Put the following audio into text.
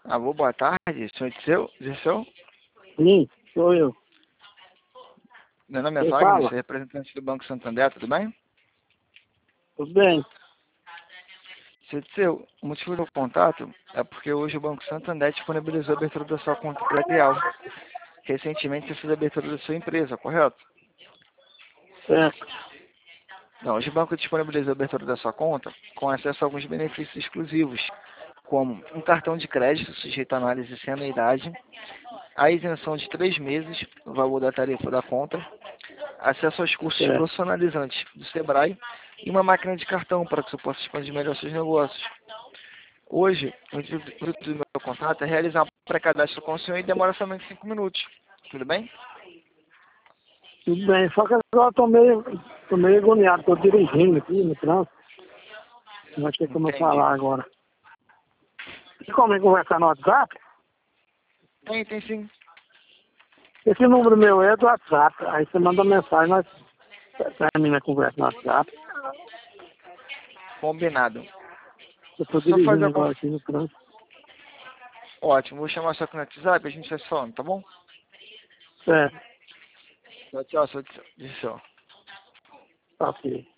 Alô, boa tarde. Senhor Dirceu? Sim, sou eu. Meu nome é Quem Wagner, fala? sou representante do Banco Santander, tudo bem? Tudo bem. Senhor Dirceu, o motivo do contato é porque hoje o Banco Santander disponibilizou a abertura da sua conta predial. Recentemente você fez a abertura da sua empresa, correto? Certo. Não, hoje o banco disponibilizou a abertura da sua conta com acesso a alguns benefícios exclusivos, como um cartão de crédito sujeito a análise sem anuidade, a isenção de 3 meses no valor da tarifa da conta, acesso aos cursos Certo. profissionalizantes do Sebrae e uma máquina de cartão para que você possa expandir melhor seus negócios. Hoje, o intuito do meu contato é realizar um pré-cadastro com o senhor e demora somente 5 minutos. Tudo bem? Tudo bem. Só que agora eu tô meio agoniado. Tô dirigindo aqui no trânsito. Não vai ter como eu Entendi. falar agora. E como é conversar no WhatsApp? Tem sim. Esse número meu é do WhatsApp. Aí você manda mensagem, nós termina a conversa no WhatsApp. Combinado. Eu tô Só fazer dirigindo a agora aqui no trânsito. Ótimo, vou chamar só aqui no WhatsApp e a gente vai se falando, tá bom? Certo. Tchau, tchau, senhor Dirceu. Tá ok.